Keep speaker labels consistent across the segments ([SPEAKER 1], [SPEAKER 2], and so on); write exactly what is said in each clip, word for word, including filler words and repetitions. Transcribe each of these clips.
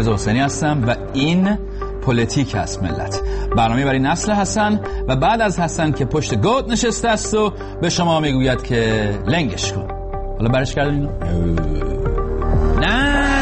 [SPEAKER 1] پرویز حسینی هستم و این پلیتیک هست ملت، برنامه برای نسل حسن و بعد از حسن که پشت گود نشسته است و به شما میگوید که لنگش کن. حالا برش کردن اینو؟ نه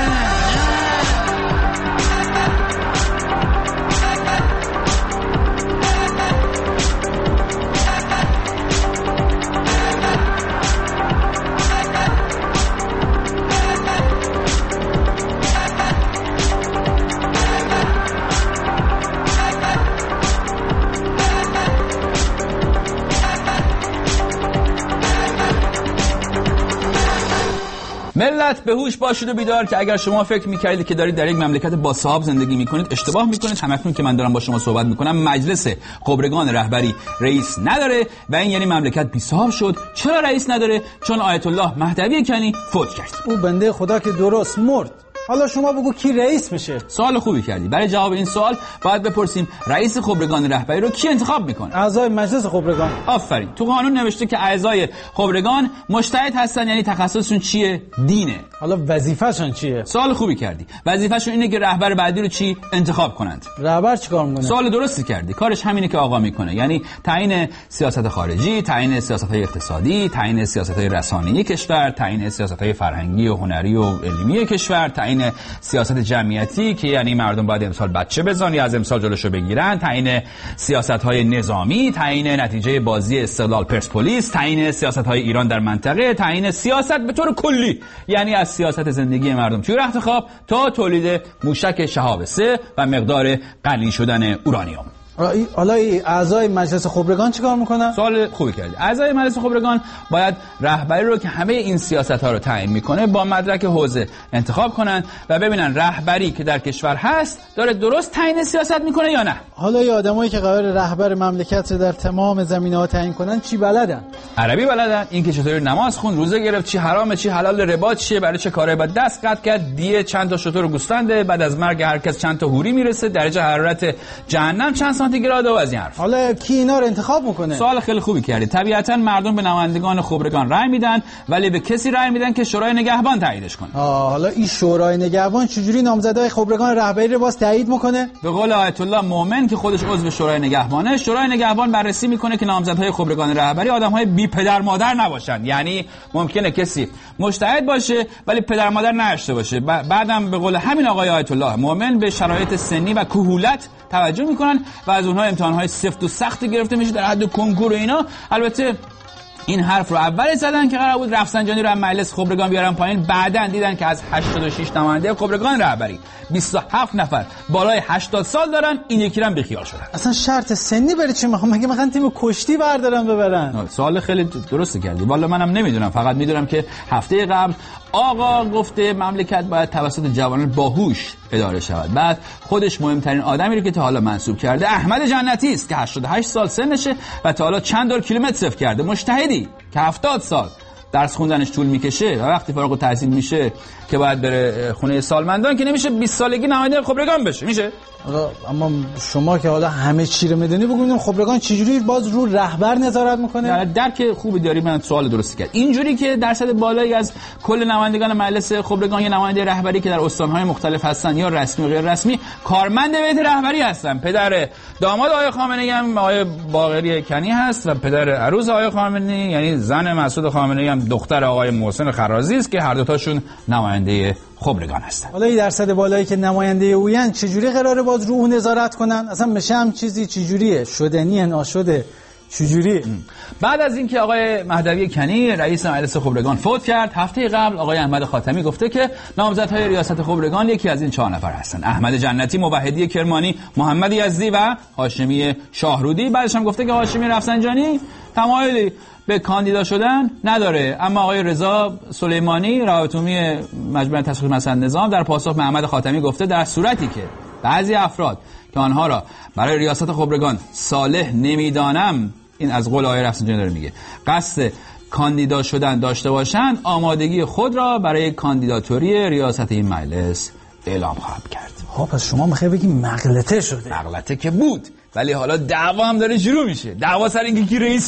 [SPEAKER 1] ملت به هوش باشید و بیدار که اگر شما فکر می‌کردید که دارید در یک مملکت با صاحب زندگی می‌کنید اشتباه می‌کنید. همکنون که من دارم با شما صحبت می‌کنم مجلس خبرگان رهبری رئیس نداره و این یعنی مملکت بی صاحب شد. چرا رئیس نداره؟ چون آیت الله مهدوی کنی فوت کرد.
[SPEAKER 2] او بنده خدا که درست مرد. حالا شما بگو کی رئیس میشه؟
[SPEAKER 1] سوال خوبی کردی. برای جواب این سوال باید بپرسیم رئیس خبرگان رهبری رو کی انتخاب میکنه؟
[SPEAKER 2] اعضای مجلس خبرگان.
[SPEAKER 1] آفرین. تو قانون نوشته که اعضای خبرگان مجتهد هستن، یعنی تخصصشون چیه؟ دینه.
[SPEAKER 2] حالا وظیفه‌شون چیه؟
[SPEAKER 1] سوال خوبی کردی. وظیفه‌شون اینه که رهبر بعدی رو چی انتخاب کنند.
[SPEAKER 2] رهبر چیکار میکنه؟
[SPEAKER 1] سوال درستی کردی. کارش همینه که آقا میکنه، یعنی تعیین سیاست خارجی، تعیین سیاست‌های اقتصادی، تعیین سیاست‌های رسانه‌ای کشور، تعیین سیاست‌های فرهنگی و هنری و علمی کشور، تعیین سیاست جمعیتی که یعنی مردم باید امسال بچه بزنن یا از امسال جلوشو بگیرن، تعیین سیاست‌های نظامی، تعیین نتیجه بازی استقلال پرسپولیس، تعیین سیاست‌های ایران در منطقه، تعیین سیاست به طور کلی، یعنی از سیاست زندگی مردم توی رخت خواب تا تولید موشک شهاب سه و مقدار غنی شدن اورانیوم.
[SPEAKER 2] حالا اعضای مجلس خبرگان چیکار میکنن؟
[SPEAKER 1] سوال خوبی کردی. اعضای مجلس خبرگان باید رهبری رو که همه این سیاست‌ها رو تعیین میکنه با مدرک حوزه انتخاب کنن و ببینن رهبری که در کشور هست داره درست تعیین سیاست میکنه یا نه.
[SPEAKER 2] حالا این آدمایی که قرار رهبر مملکت رو در تمام زمینه‌ها تعیین کنن چی بلدن؟
[SPEAKER 1] عربی بلدن، این که چطوری نماز خون، روزه گرفت، چی حرامه چی حلال، ربا چیه، برای چه کارایی باید دست قطع کرد، دیه چند تا شتر و گوسفنده، بعد از مرگ هر کس چند تا حوری میرسه، درجه حرارت جهنم چند سانتیگراد و از این حرف.
[SPEAKER 2] حالا کی اینا رو انتخاب میکنه؟
[SPEAKER 1] سوال خیلی خوبی کردی. طبیعتا مردم به نمایندگان خبرگان رأی میدن، ولی به کسی رأی میدن که شورای نگهبان تاییدش کنه.
[SPEAKER 2] آه حالا این شورای نگهبان چجوری نامزدای خبرگان رهبری رو باز تایید میکنه؟
[SPEAKER 1] به قول آیت الله مومن که خودش عضو شورای نگهبانه، شورای نگهبان بررسی میکنه که نامزدهای خبرگان رهبری آدمهای بی پدر مادر نباشن. یعنی ممکنه کسی مجتهد باشه ولی پدر مادر نداشته باشه. بعدم به قول همین آقای آیت الله مومن به شرایط سنی و کهولت توجه میکنن و از اونها امتحانهای سفت و سخت گرفته میشه در حد کنکور و اینا. البته این حرف رو اول زدن که قرار بود رفسنجانی رو از مجلس خبرگان بیارن پایین، بعدن دیدن که از هشتاد و شش نماینده خبرگان رهبری بیست و هفت نفر بالای هشتاد سال دارن، این یکی رو هم بیخیال شدن.
[SPEAKER 2] اصلا شرط سنی بری چی میخوام؟ مگه مثلا تیم کشتی بردارن ببرن؟
[SPEAKER 1] سوال خیلی درست کردی. والا منم نمیدونم، فقط میدونم که هفته قبل آقا گفته مملکت باید توسط جوانان باهوش اداره شود. بعد خودش مهمترین آدمی رو که تا حالا منصوب کرده احمد جنتی است که هشتاد و هشت سال سنشه و تا حالا چند دور کیلومتر صفر کرده. مجتهدی که هفتاد سال درس خوندنش طول میکشه و وقتی فارغ التحصیل میشه که باید بره خونه سالمندان که نمیشه بیست سالگی نماینده خبرگان بشه. میشه؟
[SPEAKER 2] اما شما که حالا همه چی رو میدونی بگو ببینم خبرگان چجوری باز رو رهبر نظارت میکنه؟
[SPEAKER 1] درک خوبی داری. من سوال درستی کرد. اینجوری که درصد بالایی از کل نمایندگان مجلس خبرگان یا نماینده رهبری که در استانهای مختلف هستن یا رسمی و غیر رسمی کارمند بیت رهبری هستن. پدر داماد آقای خامنه‌ای هم آقای باقری کنی هست و پدر عروس آقای خامنه‌ای یعنی زن مسعود خامنه‌ای هم دختر آقای محسن خرازی است که هر دو تاشون نماینده خبرگان هستن.
[SPEAKER 2] حالا این درصد بالایی که نماینده اوین چجوری قراره باز رو اون نظارت کنن؟ اصلا میشه هم چیزی چجوریه؟ شدنیه ناشده؟ چجوری؟
[SPEAKER 1] بعد از اینکه آقای مهدوی کنی رئیس مجلس خبرگان فوت کرد، هفته قبل آقای احمد خاتمی گفته که نامزدهای ریاست خبرگان یکی از این چهار نفر هستن: احمد جنتی، موحدی کرمانی، محمد یزدی و هاشمی شاهرودی. بعدش هم گفته که هاشمی رفسنجانی تمایلی به کاندیدا شدن نداره، اما آقای رضا سلیمانی روابط عمومی مجمع تشخیص مسائل نظام در پاسخ به احمد خاتمی گفته در صورتی که بعضی افراد که آنها را برای ریاست خبرگان صالح نمیدانم، این از قول آقای رفسنجانی داره میگه، قصد کاندیدا شدن داشته باشند، آمادگی خود را برای کاندیداتوری ریاست این مجلس اعلام خواهد کرد.
[SPEAKER 2] ها پس شما میخوای بگی مغلطه شده؟
[SPEAKER 1] مغلطه که بود، ولی حالا دعوا هم داره شروع میشه. دعوا سر اینکه کی رئیس شه.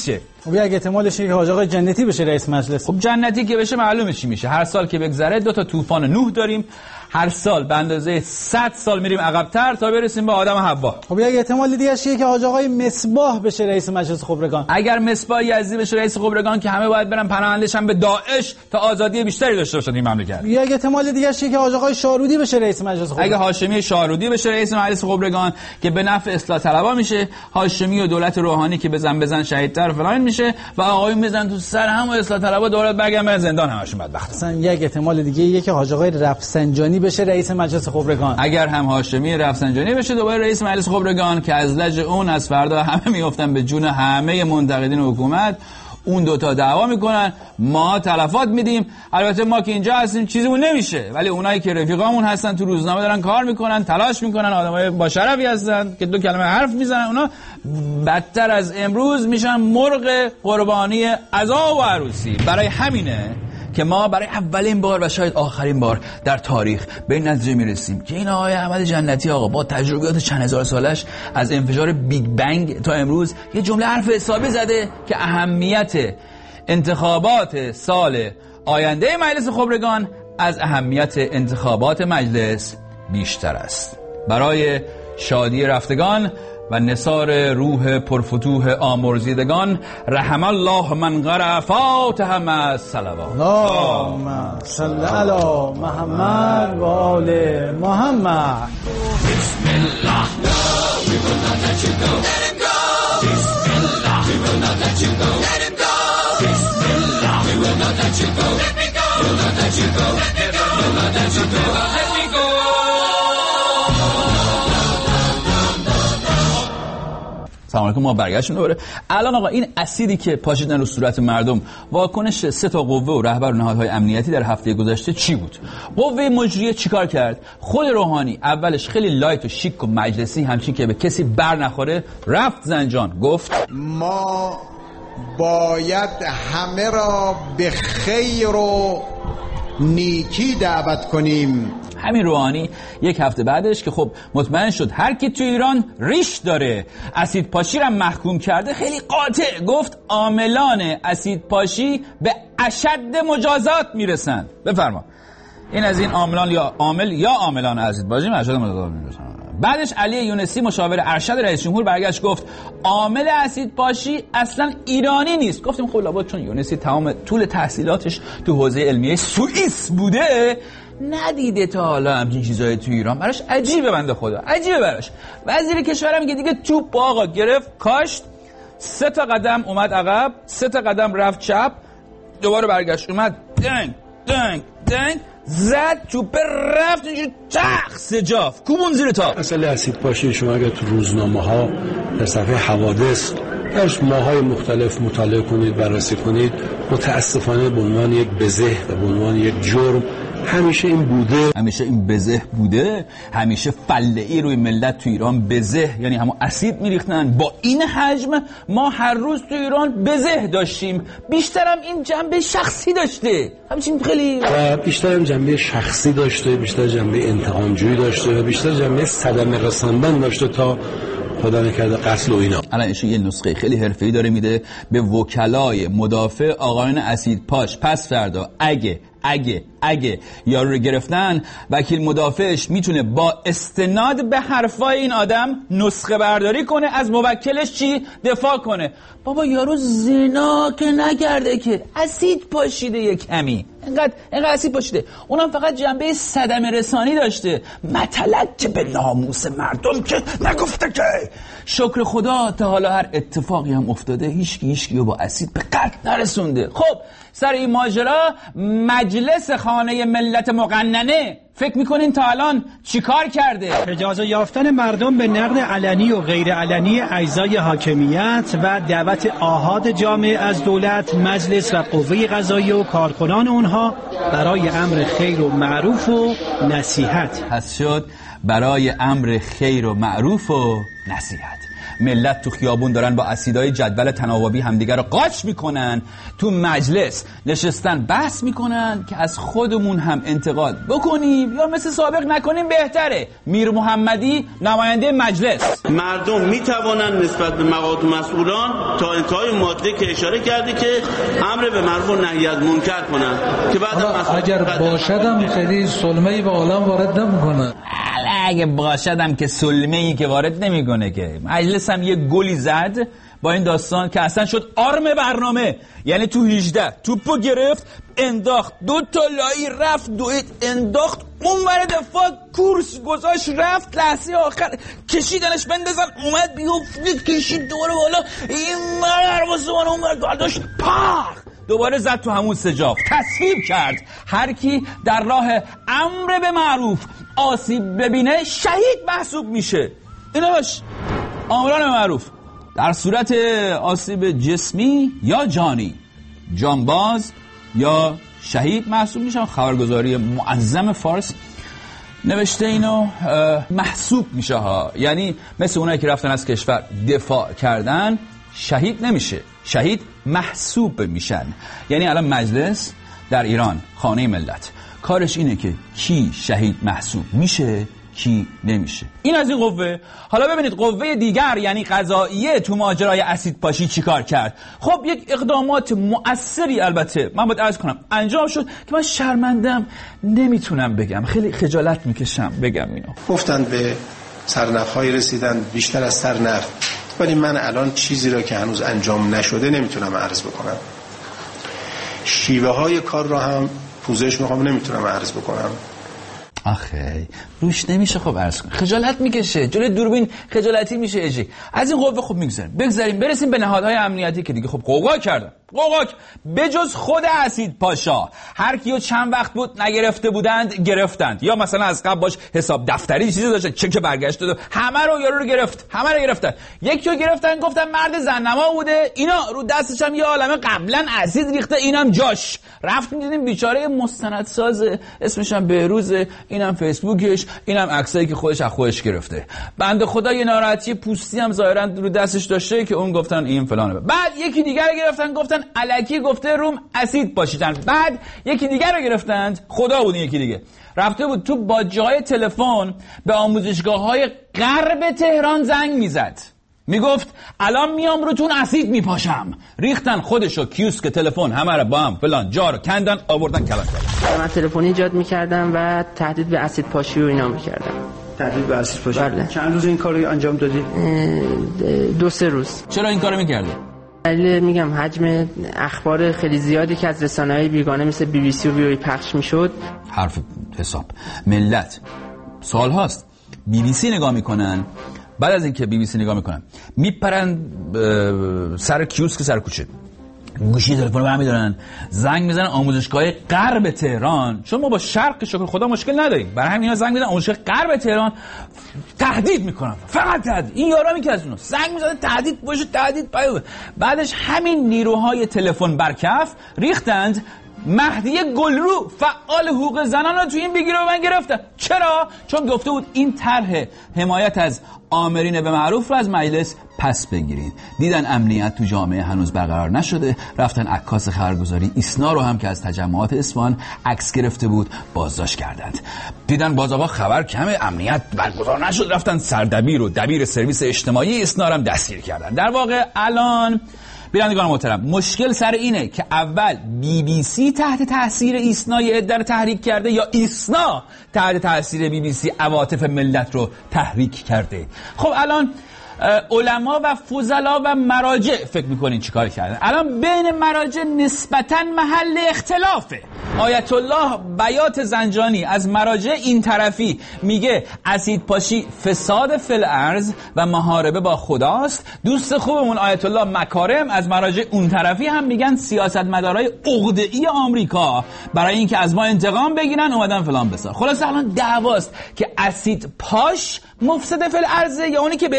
[SPEAKER 2] خب اگه احتمالش اینه که حاج آقای جنتی بشه رئیس مجلس.
[SPEAKER 1] خب جنتی که بشه معلومه چی میشه. هر سال که بگذره دو تا طوفان نوح داریم، هر سال به اندازه صد سال میریم عقب‌تر تا برسیم به آدم و حوا.
[SPEAKER 2] خب اگه احتمال دیگه چیه که حاج آقای مصباح بشه رئیس مجلس خبرگان.
[SPEAKER 1] اگر مصباح یزدی بشه رئیس خبرگان که همه باید برن پناهنده‌شن به داعش تا آزادی بیشتری داشته باشن این مملکت.
[SPEAKER 2] یا اگه احتمال دیگه چیه که حاج آقای شارودی بشه رئیس مجلس خبرگان.
[SPEAKER 1] اگه هاشمی شارودی بشه رئیس مجلس خبرگان که به نفع اصلاح طلبا میشه، هاشمی و دولت روحانی که بزن بزن شهیدتر فلان میشه و آقایون میزنن تو سر هم و اصلاح طلبا دولت برگردن به زندان همشون بدبخت.
[SPEAKER 2] مثلا یک احتمال دیگه یه که حاج آقای رفسنجانی بشه رئیس مجلس خبرگان.
[SPEAKER 1] اگر هم هاشمی رفسنجانی بشه دوباره رئیس مجلس خبرگان که از لج اون از فردا همه میافتن به جون همه منتقدین حکومت، اون دوتا دعوا میکنن، ما تلفات میدیم. البته ما که اینجا هستیم چیزیمون نمیشه، ولی اونایی که رفیقامون هستن تو روزنامه دارن کار میکنن، تلاش میکنن، آدمای با شرفی هستن که دو کلمه حرف میزنن، اونا بدتر از امروز میشن مرغ قربانی عزا و عروسی. برای همینه که ما برای اولین بار و شاید آخرین بار در تاریخ به این نتیجه میرسیم که این آقای احمد جنتی آقا با تجربیات چند هزار سالش از انفجار بیگ بنگ تا امروز یه جمله حرف حسابی زده که اهمیت انتخابات سال آینده مجلس خبرگان از اهمیت انتخابات مجلس بیشتر است. برای شادی رفتگان و نثار روح پرفتوح آمرزیدگان، رحم الله من قرأ فاتحه مع الصلوات.
[SPEAKER 2] اللهم صل علی محمد و آل محمد.
[SPEAKER 3] بسم الله. We will not let you go. Let him go. Bismillah. We will not let you go. Let him go. Bismillah. We will not let you go. Let me go. We will not let you go. Let me go. We will not let you go. Let me go.
[SPEAKER 1] سلام علیکم. ما برگشتیم دوباره. الان آقا این اسیدی که پاشیدن رو صورت مردم، واکنش سه تا قوه و رهبر و نهادهای امنیتی در هفته گذشته چی بود؟ قوه مجریه چیکار کرد؟ خود روحانی اولش خیلی لایت و شیک و مجلسی، همچین که به کسی بر نخوره، رفت زنجان گفت
[SPEAKER 4] ما باید همه را به خیر و نیکی دعوت کنیم.
[SPEAKER 1] همین روحانی یک هفته بعدش که خب مطمئن شد هر کی تو ایران ریش داره اسید پاشی را محکوم کرده، خیلی قاطع گفت عاملان اسید پاشی به اشد مجازات میرسند. بفرما. این از این عاملان یا عامل یا عاملان اسید پاشی به اشد مجازات میرسند. بعدش علی یونسی مشاور ارشد رئیس جمهور برگشت گفت عامل اسید پاشی اصلا ایرانی نیست. گفتیم خب لابد چون یونسی تمام طول تحصیلاتش تو حوزه علمیه سوئیس بوده ندیده تا حالا همچین چیزای تو ایران. براش عجیبه، بنده خدا عجیبه براش. وزیر کشورم میگه دیگه توپ آقا گرفت کاشت، سه تا قدم اومد عقب، سه تا قدم رفت چپ، دوباره برگشت اومد دنگ دنگ دنگ زد، توپ رفت اینجوری تخ سجاف کوبون زیر تا.
[SPEAKER 5] مسئله اسید پاشی شما اگر تو روزنامه ها در صفحه حوادث در ماهای مختلف مطالعه کنید، بررسی کنید، متاسفانه به عنوان یک بزه و به عنوان یک جرم همیشه این بوده،
[SPEAKER 1] همیشه این بزه بوده، همیشه فله‌ای روی ملت تو ایران بزه، یعنی همون اسید میریختن. با این حجم ما هر روز تو ایران بزه داشتیم، بیشترم این جنبه شخصی داشته، همچین خیلی
[SPEAKER 5] و بیشترم جنبه شخصی داشته، بیشتر جنبه انتقامجویی داشته و بیشتر جنبه صدمه رساندن داشته تا خدا نکرده قتل و اینا.
[SPEAKER 1] الان ایشون یه نسخه خیلی حرفه‌ای داره میده به وکلای مدافع آقایان اسید پاش. پس فردا اگه اگه اگه یارو رو گرفتن، وکیل مدافعش میتونه با استناد به حرفای این آدم نسخه برداری کنه، از موکلش چی دفاع کنه. بابا یارو زنا که نکرده که، اسید پاشیده یه کمی، اینقدر اینقدر اسید پاشیده، اونم فقط جنبه صدمه رسانی داشته، مطلق که به ناموس مردم که نگفته که. شکر خدا تا حالا هر اتفاقی هم افتاده هیچکی هیچکی رو با اسید به قتل نرسونده. خب سر این ماجرا مجلس خانه ملت مقننه فکر میکنین تا الان چیکار کرده؟
[SPEAKER 6] اجازه یافتن مردم به نقد علنی و غیر علنی اجزای حاکمیت و دعوت آحاد جامعه از دولت، مجلس و قوه قضاییه و کارکنان اونها برای امر خیر و معروف و نصیحت.
[SPEAKER 1] پس شد برای امر خیر و معروف و نصیحت. ملت تو خیابون دارن با اسیدای جدول تناوبی همدیگر رو قاچ میکنن، تو مجلس نشستن بحث میکنن که از خودمون هم انتقاد بکنیم یا مثل سابق نکنیم بهتره. میر محمدی نماینده مجلس:
[SPEAKER 7] مردم میتوانند نسبت به مقامات مسئولان تا انتهای ماده که اشاره کرده که امر به معروف و نهی از منکر کنند که بعد
[SPEAKER 8] اگر باشدم خیلی سلمه‌ای به عالم وارد نمیکنه.
[SPEAKER 1] اگه باشدم که سلمه‌ای که وارد نمیکنه که. مجلس هم یه گلی زد با این داستان که اصلا شد آرم برنامه. یعنی تو هجده توپو گرفت انداخت، دو تا لایی رفت دوید انداخت اون ور دفاع، کورس گذاشت رفت، لحظه آخر کشیدنش بندازن اومد بیفت کشید دوباره بالا، این مرد واسه اون ور داشت پاک دوباره زد تو همون سجاف، تصویب کرد هر کی در راه امر به معروف آسیب ببینه شهید محسوب میشه. ایناش آمران به معروف در صورت آسیب جسمی یا جانی جانباز یا شهید محسوب میشن. خبرگزاری معظم فارس نوشته اینو محسوب میشه ها، یعنی مثل اونایی که رفتن از کشور دفاع کردن شهید نمیشه، شهید محسوب میشن. یعنی الان مجلس در ایران خانه ملت کارش اینه که کی شهید محسوب میشه کی نمیشه. این از این قوه. حالا ببینید قوه دیگر یعنی قضاییه تو ماجرای اسید پاشی چیکار کرد. خب یک اقدامات مؤثری البته من باید عرض کنم انجام شد که من شرمندم نمیتونم بگم، خیلی خجالت میکشم بگم اینو.
[SPEAKER 9] گفتن به سرنخ‌های رسیدن بیشتر از سرنخ، ولی من الان چیزی را که هنوز انجام نشده نمیتونم عرض بکنم. شیوه های کار را هم پوزش میخوام نمیتونم عرض بکنم.
[SPEAKER 1] آخه روش نمیشه. خب عرض کن خجالت میکشه، جلوی دوربین خجالتی میشه اجی. از این قوه خب میگذاریم بگذاریم برسیم به نهادهای امنیتی که دیگه خب قوقا کردن. قوقا بجز خود اسید پاشا هر کیو چند وقت بود نگرفته بودند گرفتند، یا مثلا از قبل باش حساب دفتری چیزی داشت چک برگشت داد همه رو یارو رو گرفت، همه رو گرفتن. یکی رو گرفتن گفتن مرد زننما بوده، اینا رو دستش هم یه عالمه قبلا اسید ریخته، اینم جاش. رفت می‌دیدیم بیچاره مستندساز اسمش هم بهروز، اینم فیسبوکش، اینم عکسایی که خودش از خودش گرفته. بنده خدا یه ناراحتی پوستی هم ظاهرا رو دستش داشته که اون گفتن این فلانه. بعد یکی دیگر رو گرفتن گفتن الکی گفته روم اسید پاشیدن. بعد یکی دیگر رو گرفتند، خدا بود یکی دیگه رفته بود تو باجه‌های تلفن به آموزشگاه‌های غرب تهران زنگ میزد، میگفت الان میام روتون اسید میپاشم. ریختن خودشو کیوسک تلفن همه رو با هم فلان جا رو کندن آوردن کلاس دادن.
[SPEAKER 10] من تلفنی ایجاد میکردم و تهدید به اسید پاشی و اینا میکردم.
[SPEAKER 6] تهدید به اسید پاشی؟
[SPEAKER 10] بله.
[SPEAKER 6] چند روز این کارو انجام دادی؟
[SPEAKER 10] دو سه روز.
[SPEAKER 1] چرا این کارو میکردی؟
[SPEAKER 10] دلیل میگم حجم اخبار خیلی زیادی که از رسانه‌های بیگانه مثل بی بی سی و وی او پخش میشد.
[SPEAKER 1] حرف حساب ملت سوال هاست بی بی سی نگاه میکنن، بعد از اینکه بی بی سی نگاه میکنن میپرن سر کیوسک سر کوچه گوشی تلفن رو برمی‌دارن زنگ میزنن آموزشگاه غرب تهران، چون ما با شرق شکر خدا مشکل نداریم، برای همین اینا زنگ میزنن آموزشگاه غرب تهران تهدید میکنن، فقط تهدید. این یارا میگه از اونها زنگ میزنن تهدید باشه تهدید باشه. بعدش همین نیروهای تلفن برکف ریختند مهدی گلرو فعال حقوق زنان رو تو این بگیره و من گرفتن. چرا؟ چون گفته بود این طرح حمایت از آمرین به معروف رو از مجلس پس بگیرید. دیدن امنیت تو جامعه هنوز برقرار نشده، رفتن عکاس خبرگزاری ایسنا رو هم که از تجمعات اصفهان عکس گرفته بود بازداشت کردند. دیدن باز آقا خبر کمه امنیت برگزار نشد، رفتن سردبیر و دبیر سرویس اجتماعی ایسنا رو هم دستگیر کردن. در واقع الان بینندگان محترم مشکل سر اینه که اول بی بی سی تحت تاثیر ایسنا یه عده رو تحریک کرده یا ایسنا تحت تاثیر بی بی سی عواطف ملت رو تحریک کرده. خب الان علما و فضلا و مراجع فکر میکنین چیکار کردن؟ الان بین مراجع نسبتاً محل اختلافه. آیت الله بیات زنجانی از مراجع این طرفی میگه اسید پاشی فساد فی الارض و محاربه با خداست. دوست خوبمون آیت الله مکارم از مراجع اون طرفی هم میگن سیاستمدارای عقده‌ای آمریکا برای اینکه از ما انتقام بگیرن اومدن فلان بسار. خلاص الان دعواست که اسید پاش مفسد فی الارض یا اونی که بهش اسید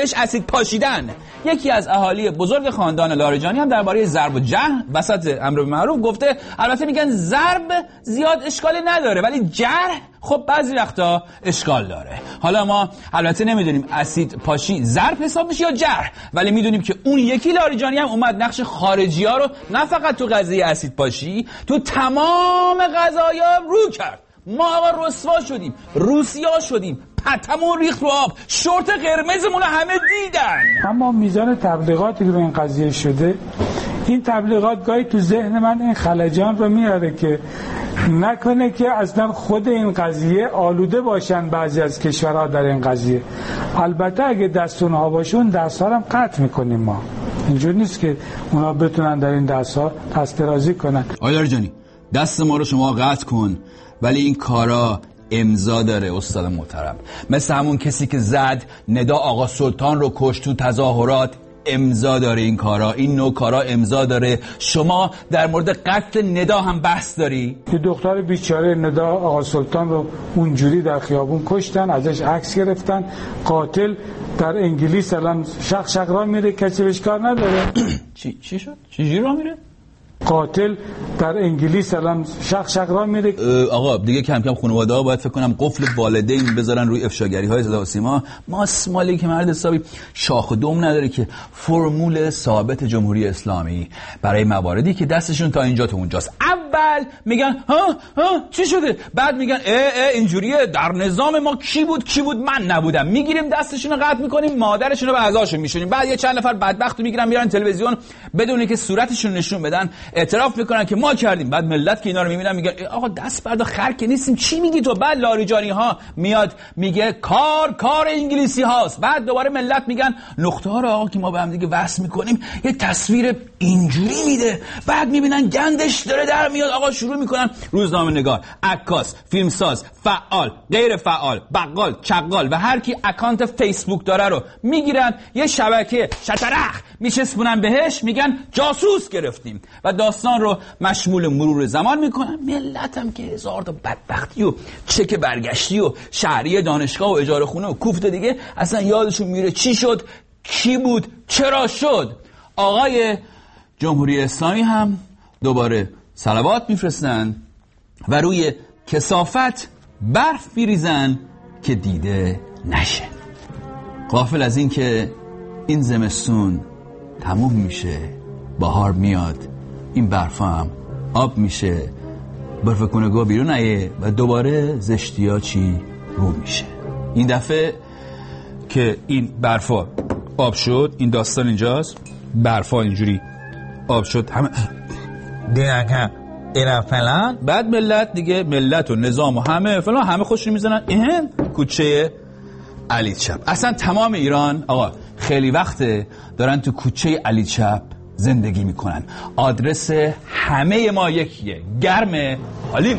[SPEAKER 1] پاشیدن. یکی از اهالی بزرگ خاندان لاریجانی هم درباره ضرب و جرح وسط امر معروف گفته البته میگن ضرب زیاد اشکالی نداره ولی جرح خب بعضی وقتا اشکال داره. حالا ما البته نمیدونیم اسید پاشی ضرب حساب میشه یا جرح، ولی میدونیم که اون یکی لاریجانی هم اومد نقش خارجی ها رو نه فقط تو قضیه اسید پاشی تو تمام قضایا رو کرد. ما آقا رسوا شدیم، روسیا شدیم، پتمون ریخت رو آب، شورت قرمزمون رو همه دیدن.
[SPEAKER 11] اما میزان تبلیغاتی که به این قضیه شده، این تبلیغات گاهی تو ذهن من این خلجان رو میاره که نکنه که اصلا خود این قضیه آلوده باشن بعضی از کشورها در این قضیه. البته اگه دست اونها باشه اون دست ها رو هم قطع میکنیم ما. اینجور نیست که اونا بتونن در این دست ها دست درازی کنن.
[SPEAKER 1] آیدار جانی دست ما رو شما قطع کن، ولی این کارا امضا داره استاد محترم. مثل همون کسی که زد ندا آقا سلطان رو کشت تو تظاهرات، امضا داره این کارا. این نوع کارا امضا داره. شما در مورد قتل ندا هم بحث داری؟
[SPEAKER 11] که دختر بیچاره ندا آقا سلطان رو اونجوری در خیابون کشتن، ازش عکس گرفتن. قاتل در انگلیس الان شق شق را میره، کسی بهش کار نداره.
[SPEAKER 1] چی چی شد؟ چی را میره؟
[SPEAKER 11] قاتل در انگلیس الان شق شق را میره.
[SPEAKER 1] آقا دیگه کم کم خانواده ها باید فکر کنم قفل والدین بذارن روی افشاگری های صدا و سیما. ماسمالی که مرد حسابی شاخ و دم نداره که فرمول ثابت جمهوری اسلامی برای مواردی که دستشون تا اینجا تا اونجاست. اول میگن ها ها چی شده، بعد میگن اه اه اینجوریه، در نظام ما کی بود کی بود من نبودم. میگیریم دستشون رو قطع میکنیم، مادرشون رو به اعضاشون میشونیم. بعد یه چند نفر بدبختو میگیرن میارن تلویزیون بدون اینکه صورتشون نشون بدن اعتراف میکنن که ما کردیم. بعد ملت که اینا رو میبینن میگن آقا دست بردا خر که نیستیم، چی میگی تو؟ بعد لاریجانی ها میاد میگه کار کار انگلیسی هاست. بعد دوباره ملت میگن نقطه ها رو آقا که ما به هم دیگه وصل میکنیم یه تصویر اینجوری میده. بعد میبینن گندش داره در میاد. آقا شروع میکنن روزنامه نگار، عکاس، فیلمساز، فعال، غیر فعال، بقال، چغال و هر کی اکانت فیسبوک داره رو میگیرن یه شبکه شطرخ میچسبونن بهش، میگن جاسوس گرفتیم و داستان رو مشمول مرور زمان میکنن. ملت هم که هزار تا بدبختی و چک برگشتی و شهریه دانشگاه و اجاره خونه و کوفت دیگه اصلا یادشون میره چی شد، کی بود، چرا شد. آقای جمهوری اسلامی هم دوباره صلوات میفرستن و روی کثافت برف میریزن که دیده نشه، غافل از این که این زمستون تموم میشه، بهار میاد، این برف هم آب میشه، برف کنگاه بیرون نیه و دوباره زشتیا چی رو میشه. این دفعه که این برفا آب شد، این داستان اینجاست، برفا اینجوری آب شد همه دیگه اینا فلان، بعد ملت دیگه ملت و نظام و همه فلان همه خوش میزنن این کوچه علی چپ. اصلا تمام ایران آقا خیلی وقته دارن تو کوچه علی چپ زندگی میکنن. آدرس همه ما یکیه، گرم حالیم.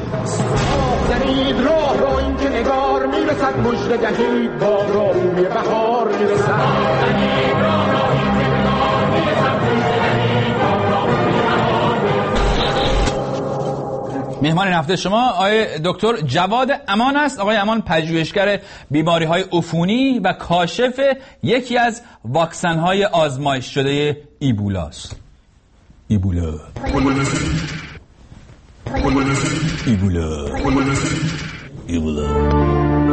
[SPEAKER 3] زنید راه را این که نگار میرسد، مژده دهید با روی بهار میرسد. زنید راه را این که نگار میرسد، مژده دهید با روی بهار میرسد.
[SPEAKER 1] مهمان هفته شما آقای دکتر جواد امان است. آقای امان پژوهشگر بیماری های عفونی و کاشف یکی از واکسن های آزمایش شده ایبولا است. ایبولا ایبولا ایبولا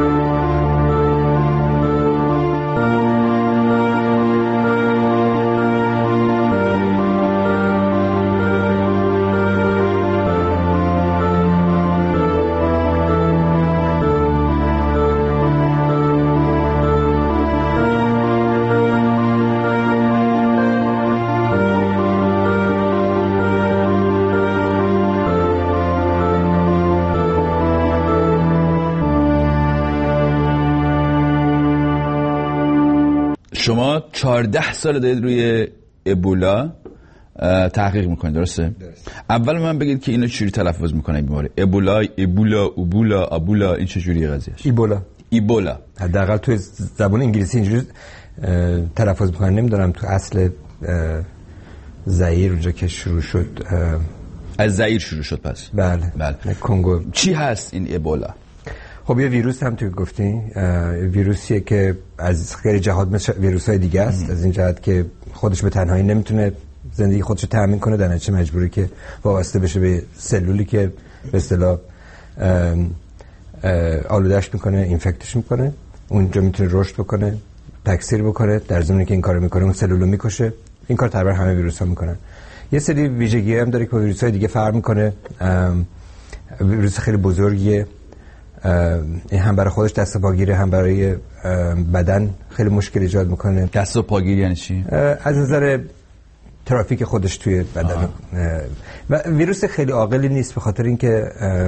[SPEAKER 1] شما چهارده سال دارید روی ابولا تحقیق میکنید، درسته؟ درست. اول من بگید که اینو چجوری تلفظ میکنه این بیماری؟ ابولا، ابولا، ابولا، ابولا، این چجوریه قضیهش؟
[SPEAKER 12] ایبولا.
[SPEAKER 1] ایبولا.
[SPEAKER 12] حداقل تو زبان انگلیسی اینجوری تلفظ میکنن، نمیدونم تو اصل زئیر اونجا که شروع شد.
[SPEAKER 1] از زئیر شروع شد پس؟
[SPEAKER 12] بله.
[SPEAKER 1] بله.
[SPEAKER 12] کنگو.
[SPEAKER 1] چی هست این ابولا؟
[SPEAKER 12] خب یه ویروس هم تو گفتین، ویروسیه که از خیلی جهات مثل ویروس‌های دیگه است، از این جهت که خودش به تنهایی نمیتونه زندگی خودش رو تأمین کنه، در نتیجه مجبوره که وابسته بشه به سلولی که به اصطلاح آلوده‌اش میکنه، اینفکتش میکنه، اونجا میتونه رشد بکنه، تکثیر بکنه، در زمانی که این کارو میکنه اون سلول رو میکشه. این کار تقریبا همه ویروس‌ها میکنن. یه سری ویژگی هم داره که با ویروس‌های دیگه فرق میکنه. ویروس خیلی بزرگیه، این هم برای خودش دست و پاگیره، هم برای بدن خیلی مشکل ایجاد میکنه.
[SPEAKER 1] دست و پاگیری یعنی چی؟
[SPEAKER 12] از نظر ترافیک خودش توی بدن. و ویروس خیلی عاقلی نیست به خاطر اینکه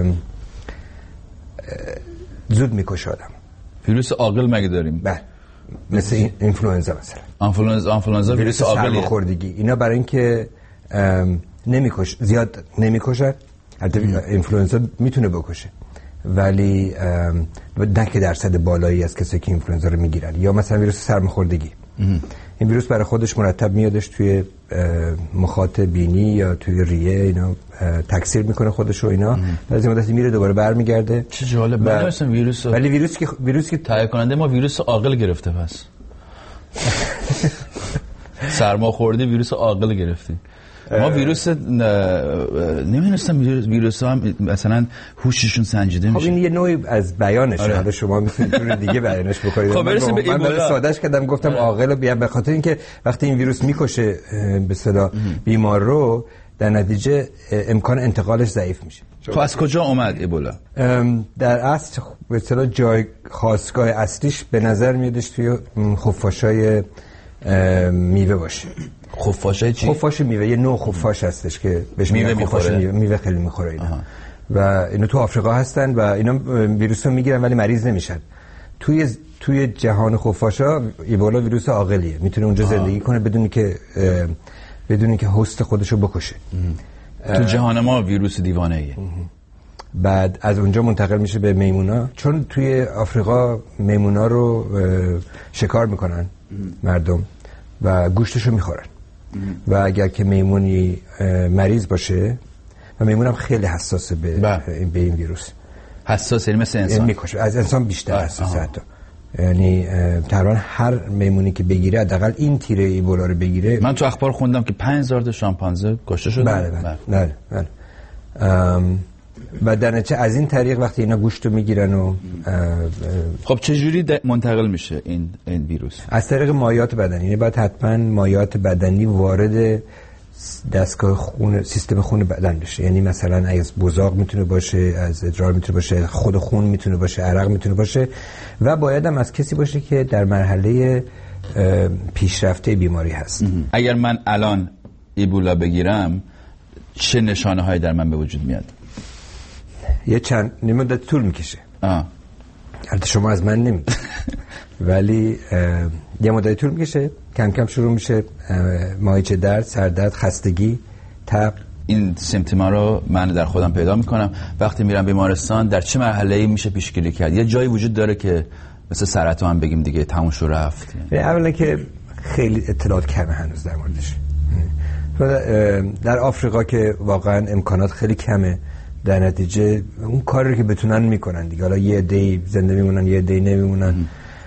[SPEAKER 12] زود میکشه آدم.
[SPEAKER 1] ویروس عاقل مگه داریم؟
[SPEAKER 12] بله، مثل این اینفلوئنزا مثلا.
[SPEAKER 1] آنفلوئنزا آنفلوئنزا ویروس عاقلیه.
[SPEAKER 12] سرماخوردگی اینا برای اینکه نمیکشه، زیاد نمیکشه. البته اینفلوئنزا میتونه بکشه ولی نه که درصد بالایی از کسایی که اینفلوئنزا رو میگیرن. یا مثلا ویروس سرماخوردگی، این ویروس برای خودش مرتب میادش توی مخاط بینی یا توی ریه، اینا تکثیر میکنه خودش و اینا، بعد از مدتی میره دوباره برمیگرده.
[SPEAKER 1] چه جالب. من مثلا ویروس
[SPEAKER 12] ولی ویروسی که ویروسی که
[SPEAKER 1] تهیه کننده ما ویروس عاقل گرفته. پس سرماخوردگی ویروس عاقل گرفتیم ما. ویروس نمیدونستم ویروس ها هم مثلا هوششون سنجیده میشه.
[SPEAKER 12] خب این یه نوعی از بیانشه. حالا آره. شما میتونید جور دیگه بیانش بکنید.
[SPEAKER 1] خب برسیم به
[SPEAKER 12] من برای سادهش کردم گفتم
[SPEAKER 1] آره.
[SPEAKER 12] عاقل بیان به خاطر اینکه وقتی این ویروس میکشه به اصطلاح بیمار رو، در نتیجه امکان انتقالش ضعیف میشه.
[SPEAKER 1] تو از کجا اومد ایبولا؟
[SPEAKER 12] در اصل به اصطلاح جای خاستگاه اصلیش به نظر میادش توی خفاشای میوه باشه.
[SPEAKER 1] خفاشای چی؟
[SPEAKER 12] خفاش میوه، یه نوع خفاش هستش که بهش میوه میخوره. میوه. میوه خیلی میخوره اینا. آها. و اینا تو آفریقا هستن و اینا ویروس رو میگیرن ولی مریض نمیشن. توی توی جهان خفاشا ایبولا ویروس عاقلیه، میتونه اونجا آه. زندگی کنه بدون که بدون که هست خودش رو بکشه.
[SPEAKER 1] تو جهان ما ویروس دیوانه ایه.
[SPEAKER 12] بعد از اونجا منتقل میشه به میمونا، چون توی آفریقا میمونا رو شکار میکنن مردم و گوشتشو میخورن. و اگر که میمونی مریض باشه، و میمون هم خیلی حساسه به به این ویروس.
[SPEAKER 1] حساسه مثل انسان
[SPEAKER 12] میکشه، از انسان بیشتر حساسه حتی. یعنی تقریبا هر میمونی که بگیره حداقل این تیره ایبولا رو بگیره.
[SPEAKER 1] من تو اخبار خوندم که پنج هزار تا شامپانزه کشته شده.
[SPEAKER 12] بله بله بله, بله. ام و در نتیجه از این طریق وقتی اینا گوشت رو میگیرن و
[SPEAKER 1] خب چه جوری منتقل میشه این این ویروس؟
[SPEAKER 12] از طریق مایعات بدنی. یعنی باید حتما مایعات بدنی وارد دستگاه خون، سیستم خون بدن بشه. یعنی مثلا از بزاق میتونه باشه، از ادرار میتونه باشه، خود خون میتونه باشه، عرق میتونه باشه و باید هم از کسی باشه که در مرحله پیشرفته بیماری هست.
[SPEAKER 1] اگر من الان ایبولا بگیرم چه نشانه هایی در من به وجود میاد؟
[SPEAKER 12] یه چند مدت طول میکشه.
[SPEAKER 1] آه.
[SPEAKER 12] البته شما از من نمیدید ولی یه مدت طول میکشه، کم کم شروع میشه مایچه درد، سردرد، خستگی، تب.
[SPEAKER 1] این سیمتوما رو من در خودم پیدا میکنم. وقتی میرم بیمارستان در چه مرحله‌ای میشه پیشگیری کرد؟ یه جایی وجود داره که مثل سرطان بگیم دیگه تموم شو رفت؟
[SPEAKER 12] اولا که خیلی اطلاعات کمه هنوز در موردش. در آفریقا که واقعا امکانات خیلی کمه، در نتیجه اون کاری رو که بتونن میکنن دیگه. حالا یه عده‌ای زنده میمونن، یه عده‌ای نمیمونن.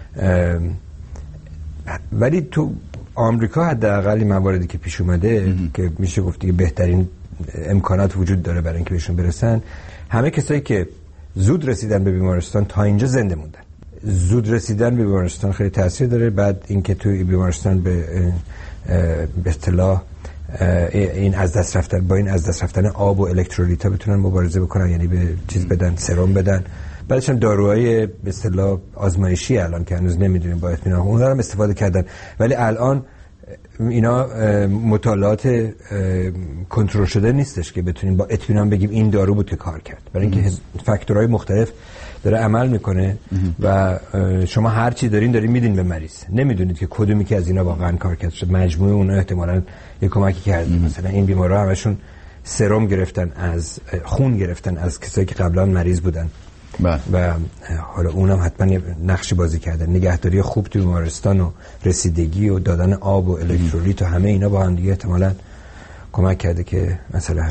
[SPEAKER 12] ولی تو آمریکا حداقل مواردی که پیش اومده امه. که میشه گفت که بهترین امکانات وجود داره برای اینکه بهشون برسن. همه کسایی که زود رسیدن به بیمارستان تا اینجا زنده موندن. زود رسیدن به بیمارستان خیلی تاثیر داره. بعد اینکه توی بیمارستان به به اصطلاح این از دست رفتن با این از دست رفتن آب و الکترولیت‌ها بتونن مبارزه بکنن، یعنی به چیز بدن، سرم بدن. بعدش هم داروهای به اصطلاح آزمایشی الان که هنوز نمیدونیم با اطمینان اونها رو هم استفاده کردن، ولی الان اینا مطالعات کنترل شده نیستش که بتونیم با اطمینان بگیم این دارو بود که کار کرد، برای اینکه فاکتورهای مختلف داره عمل میکنه و شما هر چی دارین دارین میدین به مریض، نمیدونید که کدومی که از اینا واقعا کار کرد. مجموعه اونها احتمالاً یک کمکی کرده. مثلا این بیمارا همشون سرم گرفتن، از خون گرفتن از کسایی که قبلا مریض بودن با. و حالا اونم حتما نقشی بازی کردن. نگهداری خوب تو بیمارستان و رسیدگی و دادن آب و الکترولیت و همه اینا با هم دیگه احتمالاً کمک کرده که مسئله حل شده.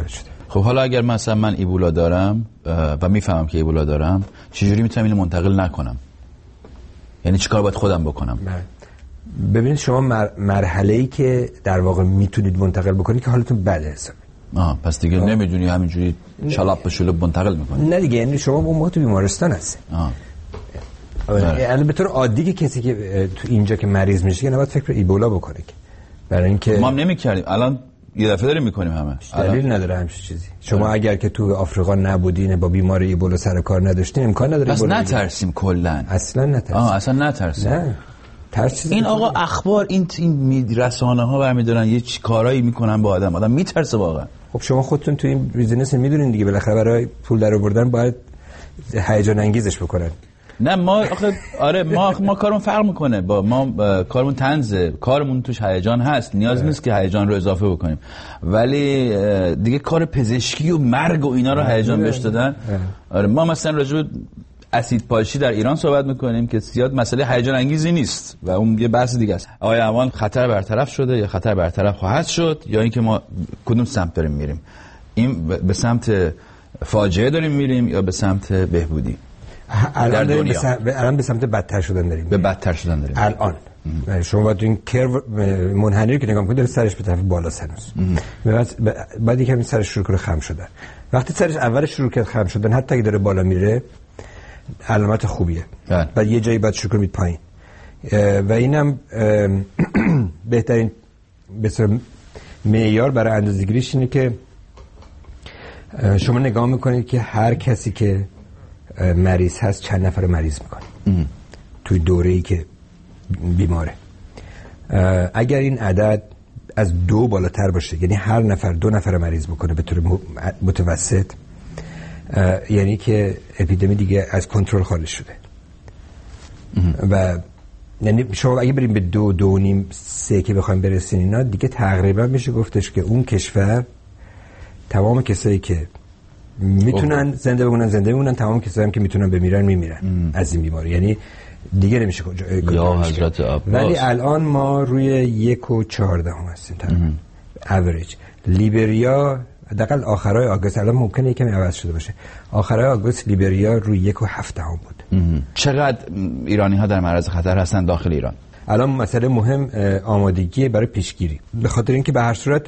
[SPEAKER 1] خب حالا اگر مثلا من ایبولا دارم و میفهمم که ایبولا دارم، چجوری میتونم اینو منتقل نکنم؟ یعنی چیکار باید خودم بکنم؟
[SPEAKER 12] ببینید شما مر... مرحله‌ای که در واقع میتونید منتقل بکنید که حالتون بده حسابی.
[SPEAKER 1] آه پس دیگه نمیدونی همینجوری شلاب به شلوب منتقل میکنی.
[SPEAKER 12] نه دیگه، یعنی شما اون موقع تو بیمارستان هستی.
[SPEAKER 1] آه
[SPEAKER 12] یعنی به طور عادی که کسی که تو اینجا که مریض میشه که نباید فکر ایبولا بکنه که برای اینکه
[SPEAKER 1] ما هم نمیکردیم، الان یه دفعه داریم میکنیم همه.
[SPEAKER 12] دلیل نداره همچین چیزی. شما آه. اگر که تو آفریقا نبودین با بیمار ایبولا سر کار نداشتین امکان نداره.
[SPEAKER 1] پس نترسیم کلا.
[SPEAKER 12] اصلا نترسیم.
[SPEAKER 1] آه اصلا نترسیم.
[SPEAKER 12] نه.
[SPEAKER 1] این آقا اخبار این این رسانه ها برمی‌دارن یه چی کارایی میکنن با آدم، آدم میترسه واقعا.
[SPEAKER 12] خب شما خودتون تو این بیزینس میدونین دیگه، بالاخره برای پول در آوردن باید هیجان انگیزش بکنن.
[SPEAKER 1] نه ما آخه آره ما ما کارمون فرق میکنه، با ما کارمون طنزه، کارمون توش هیجان هست، نیاز نیست که هیجان رو اضافه بکنیم، ولی دیگه کار پزشکی و مرگ و اینا رو هیجان بهش دادن. آره ما مثلا راجع به اسید پاشی در ایران صحبت میکنیم که زیاد مسئله هیجان انگیزی نیست و اون یه بحث دیگه است. آیا امان خطر برطرف شده یا خطر برطرف خواهد شد، یا اینکه ما کدوم سمت داریم میریم؟ این به سمت فاجعه داریم میریم یا به سمت بهبودی؟
[SPEAKER 12] الان داریم به سمت الان به سمت بدتر شدن داریم.
[SPEAKER 1] به بدتر شدن داریم
[SPEAKER 12] الان. شما باید این کرو منحنی که نگاه کنید داره سرش به طرف بالا هنوز. بعد یکم سرش شروع کنه خم شدن. وقتی سرش اولش شروع کرد خم شدن، حتی اگه داره بالا میره علامت خوبیه. بعد یه جایی باید شروع کنید پایین. و اینم بهترین به معیار برای اندازه‌گیریش اینه که شما نگاه میکنید که هر کسی که مریض هست چند نفر مریض میکنه توی دوره‌ای که بیماره. اگر این عدد از دو بالاتر باشه، یعنی هر نفر دو نفر مریض بکنه به طور متوسط، یعنی که اپیدمی دیگه از کنترل خارج شده. و یعنی شما اگه بریم به دو دو نیم سه که بخوایم برسین اینا، دیگه تقریبا میشه گفتش که اون کشور تمام کسایی که میتونن زنده بمونن زنده بمونن، تمام کسایی هم که میتونن بمیرن میمیرن م. از این بیماری. یعنی دیگه نمیشه
[SPEAKER 1] یا حضرت عباس.
[SPEAKER 12] ولی الان ما روی یک و چهارده هم هستیم تقریبا اوریج. لیبریا حداقل آخرای آگوست، الان ممکنه یکمی عوض شده باشه، آخرای آگوست لیبریا روی یک و هفته هم بود.
[SPEAKER 1] چقدر ایرانی ها در معرض خطر هستن داخل ایران؟
[SPEAKER 12] الان مسئله مهم آمادگی برای پیشگیری، به خاطر اینکه به هر صورت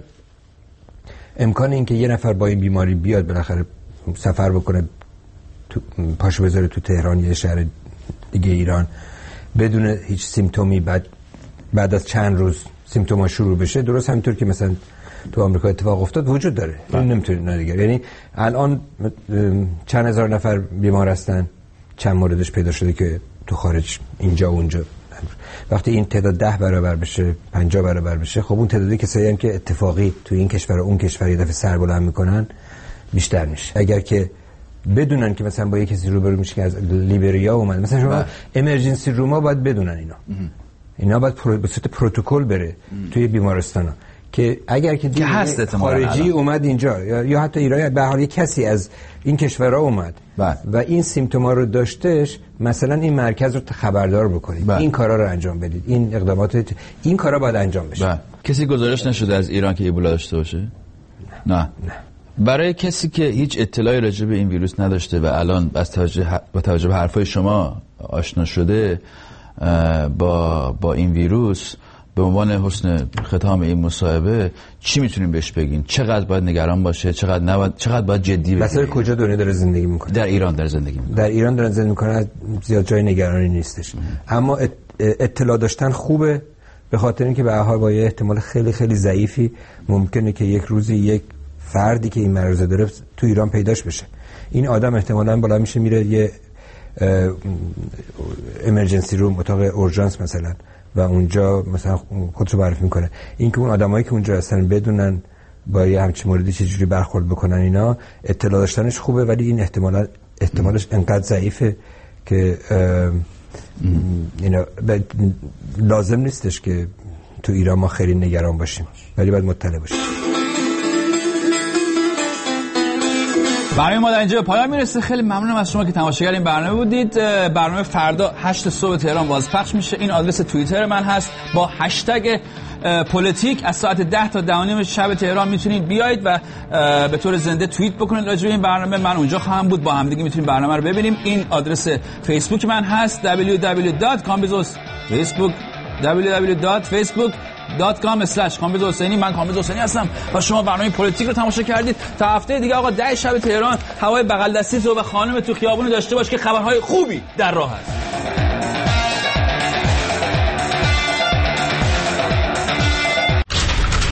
[SPEAKER 12] امکان اینکه یه نفر با این بیماری بیاد بالاخره سفر بکنه تو پاشو بذاره تو تهران یا شهر دیگه ایران بدون هیچ سیمتومی، بعد بعد از چند روز سیمتوما شروع بشه، درست همینطور که مثلا تو آمریکا اتفاق افتاد وجود داره. این نمیتونه نگه. یعنی الان چند هزار نفر بیمار هستن، چند موردش پیدا شده که تو خارج اینجا و اونجا. وقتی این تعداد ده برابر بشه، پنجاه برابر بشه، خب اون تعدادی کسایی هم که اتفاقی تو این کشور و اون کشور یه دفعه سر بلند میکنن بیشتر میشه. اگر که بدونن که مثلا با یه کسی روبرو میشه که از لیبریا اومد، مثلا شما امرجنسی روما باید بدونن اینا اینا باید به صورت پروتکل بره توی بیمارستانا که اگر که
[SPEAKER 1] که هست
[SPEAKER 12] خارجی اومد اینجا یا, یا حتی ایرانی، به هر حال کسی از این کشورها اومد
[SPEAKER 1] بله.
[SPEAKER 12] و این سیمتوما رو داشتش، مثلا این مرکز رو خبردار بکنید، بله. این کارا رو انجام بدید، این اقدامات، این کارا باید انجام بشه. بله.
[SPEAKER 1] کسی گزارش نشده از ایران که ایبولا داشته باشه؟ نه نه. برای کسی که هیچ اطلاعی راجع به این ویروس نداشته و الان از توجه با توجه به حرفای شما آشنا شده با با این ویروس، به عنوان حسن ختام این مصاحبه چی میتونیم بهش بگین؟ چقدر باید نگران باشه؟ چقدر نباید، چقدر باید جدی بگیره؟
[SPEAKER 12] مثلا کجا دنیا داره زندگی میکنه؟
[SPEAKER 1] در ایران داره زندگی میکنه.
[SPEAKER 12] در ایران داره زندگی میکنه، زیاد جای نگرانی نیستش. ام. اما اطلاع داشتن خوبه، به خاطر اینکه به هر حال با یه احتمال خیلی خیلی ضعیفی ممکنه که یک روزی یک فردی که این مرض داره تو ایران پیداش بشه. این آدم احتمالاً بالا میشه میره یه امرجنسی روم، اتاق اورژانس مثلا، و اونجا مثلا خودشو معرفی میکنه. این که اون آدمایی که اونجا هستن بدونن با یه همچین موردی چجوری برخورد بکنن، اینا اطلاع داشتنش خوبه، ولی این احتمالا احتمالش انقدر ضعیفه که اینا لازم نیستش که تو ایران ما خیلی نگران باشیم، ولی باید مطلع باشیم.
[SPEAKER 1] برنامه ما در اینجا به پایان میرسه. خیلی ممنونم از شما که تماشاگر این برنامه بودید. برنامه فردا هشت صبح تهران بازپخش میشه. این آدرس توییتر من هست با هشتگ پلیتیک از ساعت ده تا ده و نیم شب تهران میتونید بیایید و به طور زنده توییت بکنید راجع به این برنامه. من اونجا خواهم بود، با هم دیگه میتونیم برنامه رو ببینیم. این آدرس فیسبوک من هست دبلیو دبلیو دبلیو دات کامبیز فیسبوک دبلیو دبلیو دبلیو دات فیسبوک دات کام اسلش کامبیز حسینی. من کامبیز حسینی هستم و شما برنامه پلیتیک رو تماشا کردید. تا هفته دیگه آقا ده شب تهران هوای بغل دستی تو و خانم تو خیابون داشته باش که خبرهای خوبی در راه هست.